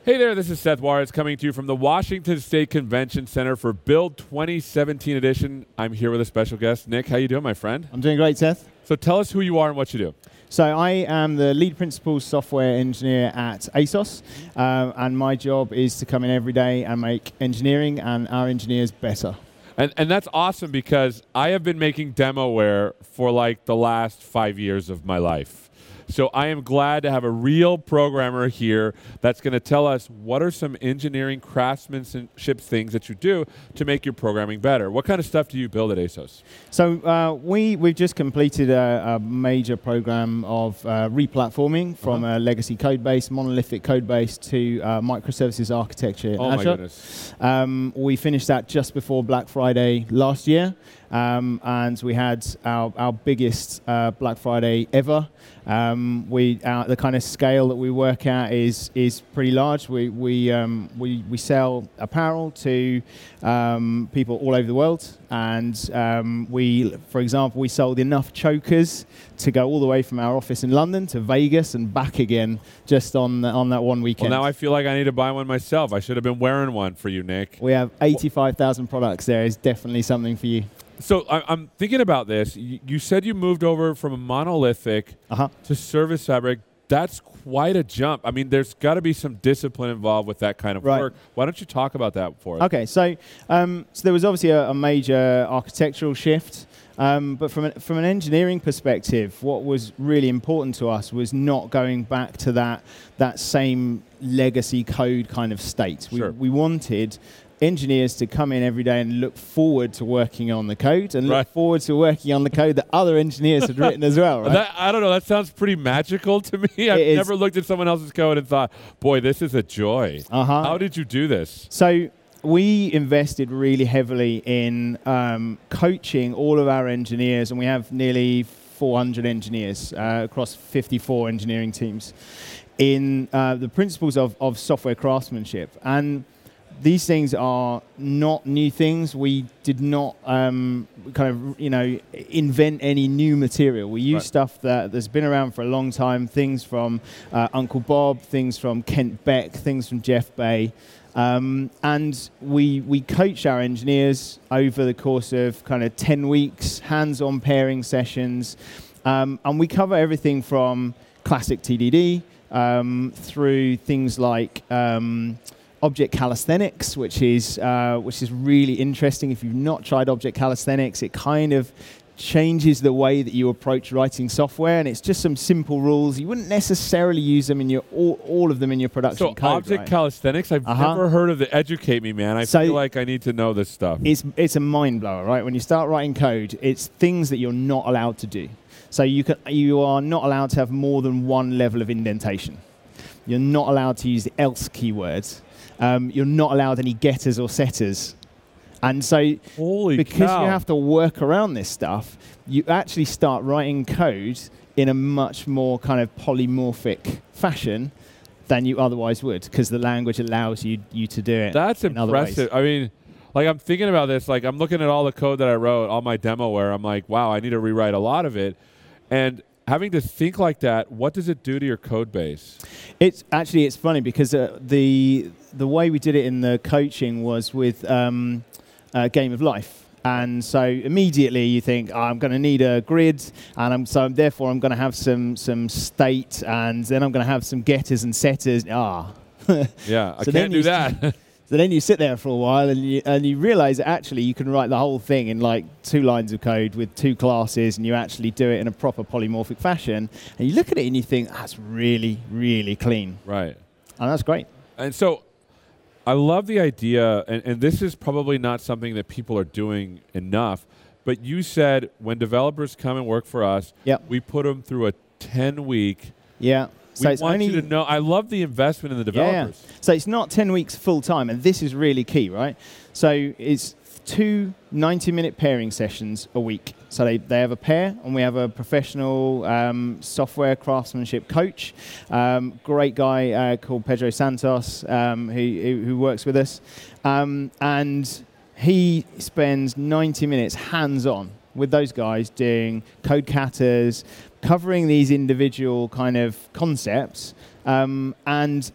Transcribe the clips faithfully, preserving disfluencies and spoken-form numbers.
Hey there, this is Seth Juarez coming to you from the Washington State Convention Center for Build twenty seventeen edition. I'm here with a special guest. Nick, how you doing, my friend? I'm doing great, Seth. So tell us who you are and what you do. So I am the lead principal software engineer at ASOS, uh, and my job is to come in every day and make engineering and our engineers better. And, and that's awesome because I have been making demoware for like the last five years of my life. So I am glad to have a real programmer here that's going to tell us what are some engineering craftsmanship things that you do to make your programming better. What kind of stuff do you build at ASOS? So uh, we, we've just completed a, a major program of uh, replatforming from uh-huh. a legacy code base, monolithic code base, to uh, microservices architecture in oh Azure. My goodness. Um, we finished that just before Black Friday last year, um, and we had our, our biggest uh, Black Friday ever. Um, we uh, the kind of scale that we work at is is pretty large. We we um, we we sell apparel to um, people all over the world, and um, we, for example, we sold enough chokers to go all the way from our office in London to Vegas and back again just on the, on that one weekend. Well, now I feel like I need to buy one myself. I should have been wearing one for you, Nick. We have eighty-five thousand products. There is definitely something for you. So I, I'm thinking about this. You, you said you moved over from a monolithic uh-huh. to Service Fabric. That's quite a jump. I mean, there's got to be some discipline involved with that kind of right. work. Why don't you talk about that for us? Okay, so um, so there was obviously a, a major architectural shift. Um, but from, a, from an engineering perspective, what was really important to us was not going back to that that same legacy code kind of state. We, sure. we wanted engineers to come in every day and look forward to working on the code and right. look forward to working on the code that other engineers had written as well, right? That, I don't know. That sounds pretty magical to me. I've it never is. looked at someone else's code and thought, boy, this is a joy. Uh-huh. How did you do this? So we invested really heavily in um, coaching all of our engineers, and we have nearly four hundred engineers uh, across fifty-four engineering teams in uh, the principles of, of software craftsmanship. And these things are not new things. We did not um, kind of, you know, invent any new material. We use right. stuff that, that's been around for a long time, things from uh, Uncle Bob, things from Kent Beck, things from Jeff Bay. Um, and we we coach our engineers over the course of kind of ten weeks, hands-on pairing sessions. Um, and we cover everything from classic T D D um, through things like Um, object calisthenics, which is uh, which is really interesting. If you've not tried object calisthenics, it kind of changes the way that you approach writing software, and it's just some simple rules. You wouldn't necessarily use them in your all, all of them in your production so code. So object right? calisthenics, I've uh-huh. never heard of it. Educate me, man. I so feel like I need to know this stuff. It's it's a mind blower, right? When you start writing code, it's things that you're not allowed to do. So you can you are not allowed to have more than one level of indentation. You're not allowed to use the else keywords. Um, you're not allowed any getters or setters. And so Holy because cow. you have to work around this stuff, you actually start writing code in a much more kind of polymorphic fashion than you otherwise would, because the language allows you you to do it. That's in impressive. I mean, like I'm thinking about this, like I'm looking at all the code that I wrote, all my demoware, I'm like, wow, I need to rewrite a lot of it. And having to think like that, what does it do to your code base? It's actually, it's funny because uh, the the way we did it in the coaching was with um, a Game of Life. And so immediately you think, oh, I'm going to need a grid, and I'm, so therefore I'm going to have some some state, and then I'm going to have some getters and setters. Ah. Yeah, I so can't do that. So then you sit there for a while, and you and you realize that actually you can write the whole thing in like two lines of code with two classes, and you actually do it in a proper polymorphic fashion. And you look at it and you think, that's really, really clean. Right. And that's great. And so I love the idea, and, and this is probably not something that people are doing enough, but you said when developers come and work for us, yep. we put them through a ten-week. Yeah. We so want only you to know. I love the investment in the developers. Yeah, yeah. So it's not ten weeks full time, and this is really key, right? So it's two ninety-minute pairing sessions a week. So they, they have a pair, and we have a professional um, software craftsmanship coach, um, great guy uh, called Pedro Santos, um, who, who works with us, um, and he spends ninety minutes hands-on with those guys doing code katas, covering these individual kind of concepts, um, and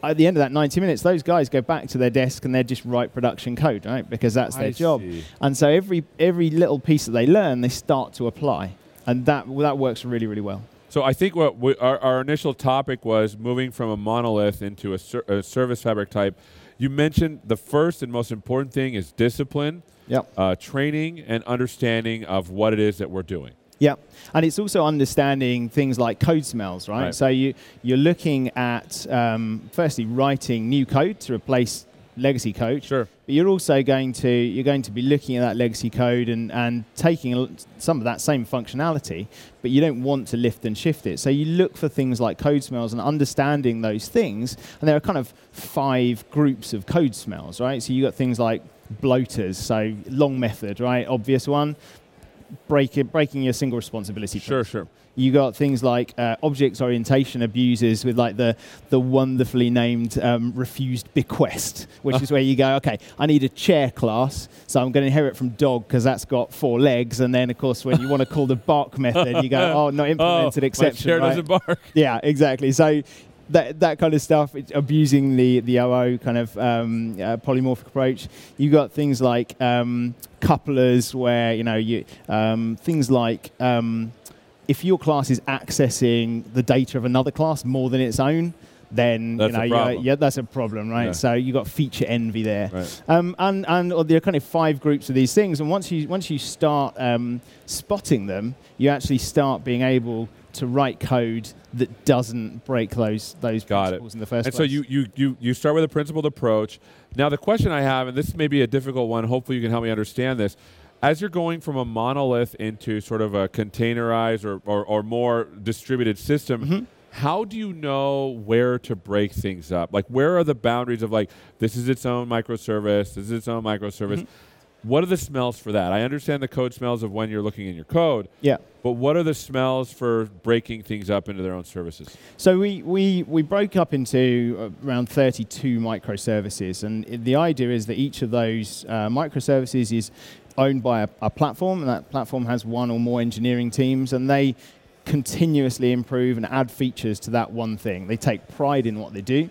at the end of that ninety minutes, those guys go back to their desk and they just write production code, right? Because that's their I job. see. And so every every little piece that they learn, they start to apply, and that well, that works really really well. So I think what we, our, our initial topic was moving from a monolith into a, ser- a service fabric type. You mentioned the first and most important thing is discipline, Yep. uh, training, and understanding of what it is that we're doing. Yeah, and it's also understanding things like code smells, right? Right. So you you're looking at um, firstly writing new code to replace legacy code. Sure. But you're also going to you're going to be looking at that legacy code and and taking a l- some of that same functionality, but you don't want to lift and shift it. So you look for things like code smells and understanding those things. And there are kind of five groups of code smells, right? So you got things like bloaters, so long method, right? Obvious one. Break it, breaking your single responsibility. Sure, principle. sure. You got things like uh, object orientation abusers with like the the wonderfully named um, refused bequest, which is where you go, okay, I need a chair class, so I'm going to inherit from dog because that's got four legs, and then of course when you want to call the bark method, you go, oh, not implemented oh, exception. My chair right? doesn't bark. Yeah, exactly. So that that kind of stuff, it's abusing the the O O kind of um, uh, polymorphic approach. You got things like um, couplers, where you know you um, things like um, if your class is accessing the data of another class more than its own, then That's you know a you're- problem. yeah, that's a problem, right? Yeah. So you got feature envy there. Right. Um, and and or there are kind of five groups of these things, and once you once you start um, spotting them, you actually start being able to write code that doesn't break those those Got principles it. in the first And so place. you, you, you, you start with a principled approach. Now the question I have, and this may be a difficult one, hopefully you can help me understand this. As you're going from a monolith into sort of a containerized or, or, or more distributed system, Mhm. how do you know where to break things up? Like, where are the boundaries of, like, this is its own microservice, this is its own microservice? Mhm. What are the smells for that? I understand the code smells of when you're looking in your code, Yeah. but what are the smells for breaking things up into their own services? So we, we, we broke up into uh, around thirty-two microservices, and i- the idea is that each of those uh, microservices is owned by a, a platform, and that platform has one or more engineering teams, and they continuously improve and add features to that one thing. They take pride in what they do.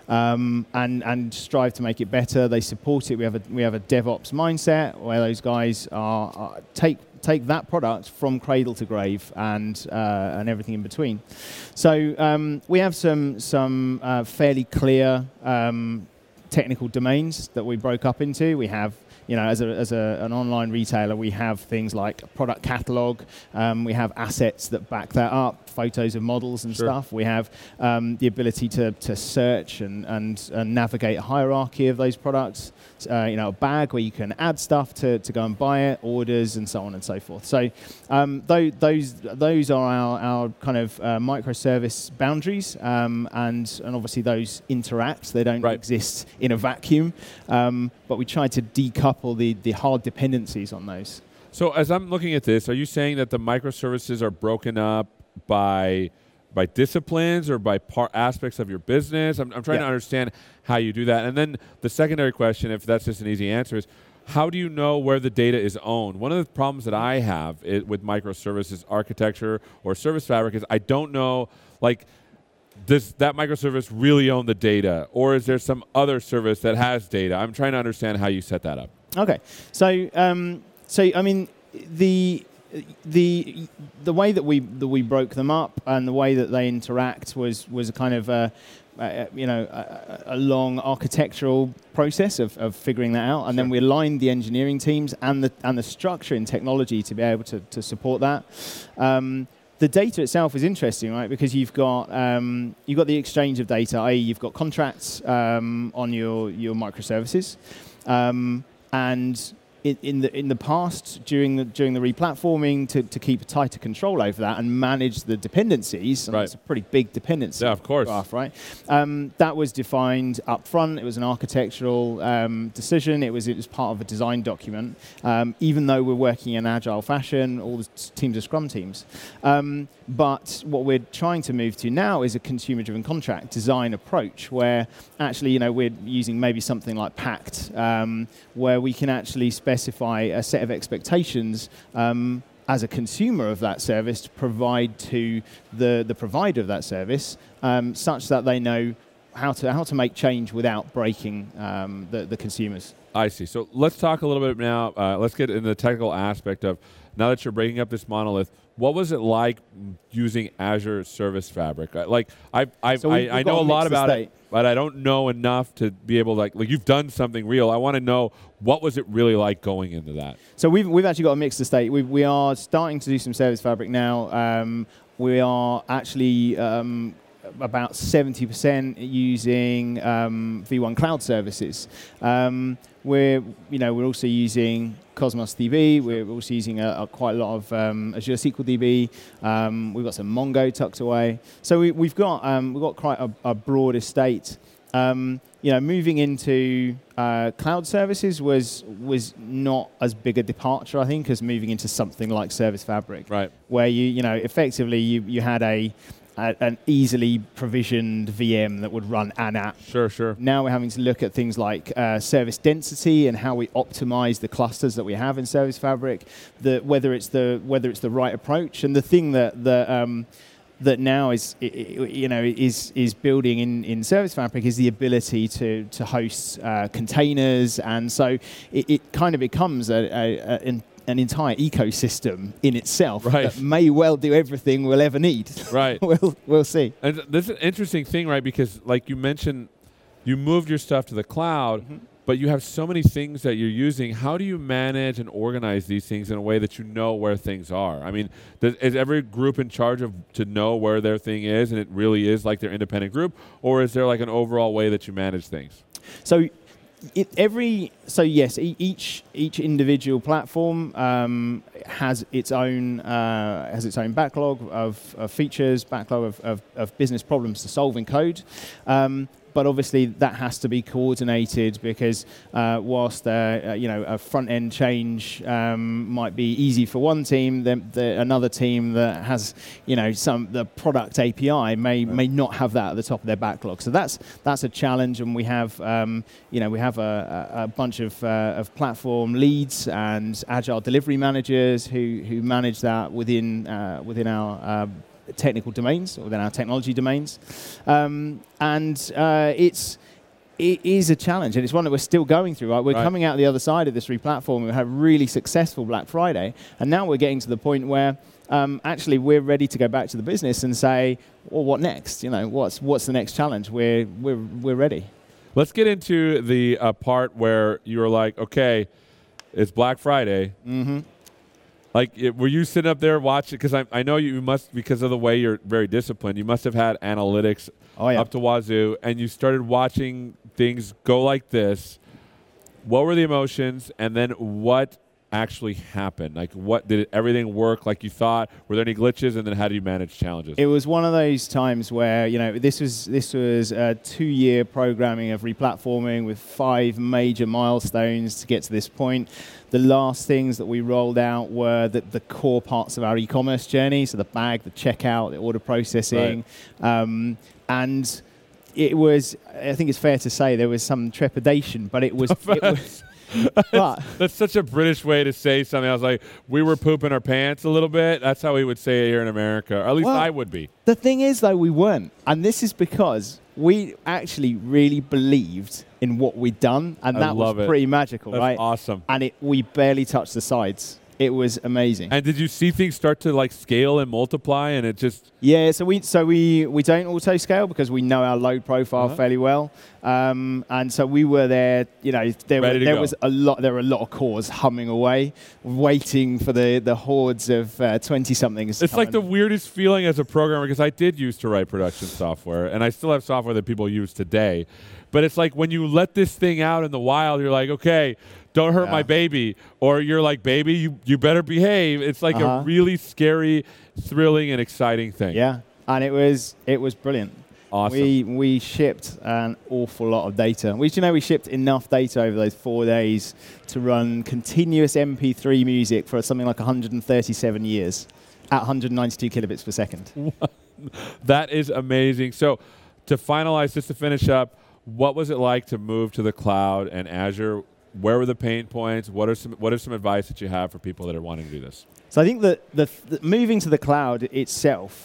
Um, and and strive to make it better. They support it. We have a we have a DevOps mindset where those guys are, are take take that product from cradle to grave and uh, and everything in between. So um, we have some some uh, fairly clear um, technical domains that we broke up into. We have, you know, as a as a, an online retailer, we have things like a product catalog. Um, we have assets that back that up, photos of models and Sure. stuff. We have um, the ability to to search and, and and navigate a hierarchy of those products. Uh, you know, a bag where you can add stuff to, to go and buy it, orders, and so on and so forth. So um, those those those are our, our kind of uh, microservice boundaries, um, and and obviously those interact. They don't Right. exist in a vacuum, um, but we try to decouple the the hard dependencies on those. So as I'm looking at this, are you saying that the microservices are broken up by by disciplines or by par- aspects of your business? I'm, I'm trying Yeah. to understand how you do that. And then the secondary question, if that's just an easy answer, is how do you know where the data is owned? One of the problems that I have i with microservices architecture or service fabric is I don't know, like, does that microservice really own the data, or is there some other service that has data? I'm trying to understand how you set that up. Okay, so um, so I mean the the the way that we that we broke them up and the way that they interact was was a kind of a, a, you know a, a long architectural process of, of figuring that out, and Sure. then we aligned the engineering teams and the and the structure in technology to be able to to support that. Um, the data itself is interesting, right? Because you've got um, you've got the exchange of data, that is, you've got contracts um, on your your microservices, um, and in, in the in the past, during the during the replatforming, to, to keep a tighter control over that and manage the dependencies, and Right. it's a pretty big dependency Yeah, of course. graph, right? Um, that was defined up front. It was an architectural um, decision. It was it was part of a design document. Um, even though we're working in agile fashion, all the s- teams are Scrum teams. Um, but what we're trying to move to now is a consumer-driven contract design approach, where actually, you know, we're using maybe something like Pact, um, where we can actually specify a set of expectations um, as a consumer of that service to provide to the, the provider of that service, um, such that they know how to how to make change without breaking um, the the consumers. I see. So let's talk a little bit now. Uh, let's get into the technical aspect of, now that you're breaking up this monolith, what was it like using Azure Service Fabric? Uh, Like, I've, I've, So we- I, I we've know got a a lot mixed about estate. it, but I don't know enough to be able to, like, like you've done something real. I want to know, what was it really like going into that? So we've we've actually got a mixed estate. We we are starting to do some Service Fabric now. Um, we are actually um, about seventy percent using um, V one Cloud Services. Um, we're you know we're also using Cosmos D B. We're also using a, a quite a lot of um, Azure S Q L D B. Um, we've got some Mongo tucked away. So we, we've got um, we've got quite a, a broad estate. Um, you know, moving into uh, cloud services was was not as big a departure, I think, as moving into something like Service Fabric, Right. where you you know effectively you you had a, a an easily provisioned V M that would run an app. Sure, sure. Now we're having to look at things like uh, service density and how we optimize the clusters that we have in Service Fabric, the whether it's the whether it's the right approach, and the thing that the um, that now is, you know, is is building in, in Service Fabric is the ability to to host uh, containers, and so it, it kind of becomes a, a, a, an, an entire ecosystem in itself Right. that may well do everything we'll ever need. Right. we'll we'll see. And th- this is an interesting thing, right? Because, like you mentioned, you moved your stuff to the cloud, Mm-hmm. but you have so many things that you're using. How do you manage and organize these things in a way that you know where things are? I mean, th- is every group in charge of to know where their thing is, and it really is like their independent group, or is there like an overall way that you manage things? So it, every so yes, e- each each individual platform um, has its own uh, has its own backlog of, of features, backlog of, of, of business problems to solve in code. Um, But obviously that has to be coordinated because uh, whilst uh, uh, you know a front end change um, might be easy for one team, then the, another team that has you know some the product A P I may may not have that at the top of their backlog. So that's that's a challenge, and we have um, you know we have a, a, a bunch of uh, of platform leads and agile delivery managers who who manage that within uh, within our uh, technical domains, or within our technology domains, um, and uh, it's it is a challenge, and it's one that we're still going through. Right, we're Right. coming out the other side of this replatforming. We had a really successful Black Friday, and now we're getting to the point where um, actually we're ready to go back to the business and say, well, what next? You know, what's what's the next challenge? We're we're we're ready. Let's get into the uh, part where you were like, okay, it's Black Friday. Mm-hmm. Like, it, were you sitting up there watching? Because I, I know you must, because of the way you're very disciplined, you must have had analytics Oh, yeah. up to wazoo, and you started watching things go like this. What were the emotions, and then what actually happened? Like, what did it, everything work like you thought? Were there any glitches, and then how do you manage challenges? It was one of those times where you know this was this was a two-year programming of replatforming with five major milestones to get to this point. The last things that we rolled out were the, the core parts of our e-commerce journey, so the bag, the checkout, the order processing, um, and it was. I think it's fair to say there was some trepidation, but it was. it was but That's such a British way to say something. I was like, we were pooping our pants a little bit. That's how we would say it here in America. Or at least Well, I would be. the thing is, though, we weren't. And this is because we actually really believed in what we'd done. And I that love was it. pretty magical, That's right? awesome. And it we barely touched the sides. It was amazing. And did you see things start to like scale and multiply, and it just Yeah, so we so we, we don't auto scale because we know our load profile Uh-huh. fairly well, um, and so we were there. You know, there Ready were, to there go. was a lot. There were a lot of cores humming away, waiting for the, the hordes of twenty somethings. it's like the weirdest feeling as a programmer, because I did used to write production software, and I still have software that people use today. But it's like when you let this thing out in the wild, you're like, okay, don't hurt Yeah. my baby. Or you're like, baby, you, you better behave. It's like Uh-huh. a really scary, thrilling, and exciting thing. Yeah, and it was it was brilliant. Awesome. We we shipped an awful lot of data. We, you know, we shipped enough data over those four days to run continuous M P three music for something like one hundred thirty-seven years at one hundred ninety-two kilobits per second. That is amazing. So to finalize, just to finish up, what was it like to move to the cloud and Azure? Where were the pain points? What are some What are some advice that you have for people that are wanting to do this? So I think that the, the moving to the cloud itself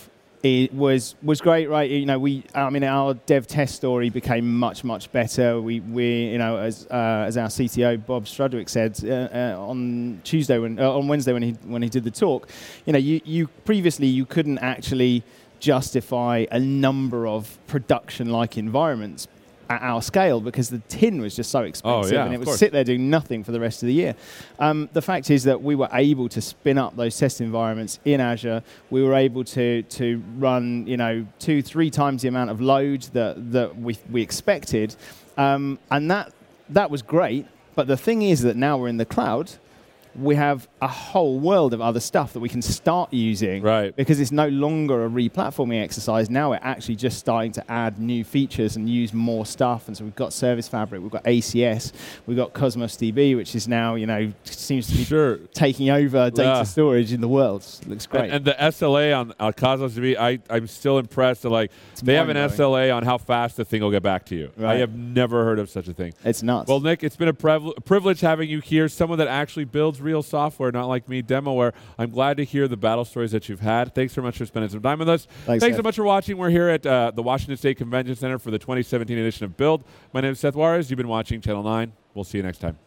it was was great, right? You know, we I mean, our dev test story became much much better. We we you know as uh, as our C T O Bob Strudwick said uh, uh, on Tuesday when uh, on Wednesday when he when he did the talk, you know, you you previously you couldn't actually justify a number of production-like environments at our scale because the tin was just so expensive, oh, yeah, and it would course. sit there doing nothing for the rest of the year. Um, the fact is that we were able to spin up those test environments in Azure. We were able to to run, you know, two, three times the amount of load that that we we expected, um, and that that was great. But the thing is that now we're in the cloud. We have a whole world of other stuff that we can start using, right? Because it's no longer a re-platforming exercise. Now we're actually just starting to add new features and use more stuff. And so we've got Service Fabric, we've got A C S, we've got Cosmos D B, which is now, you know, seems to be sure. taking over data yeah. storage in the world. It looks great. And, and the S L A on uh, Cosmos D B, I, I'm still impressed that like It's they have an mind-blowing. S L A on how fast the thing will get back to you. Right. I have never heard of such a thing. It's nuts. Well, Nick, it's been a priv- privilege having you here, someone that actually builds real software, not like me, Demoware. I'm glad to hear the battle stories that you've had. Thanks so much for spending some time with us. Thanks, Thanks so Seth. much for watching. We're here at uh, the Washington State Convention Center for the twenty seventeen edition of Build. My name is Seth Juarez. You've been watching Channel nine. We'll see you next time.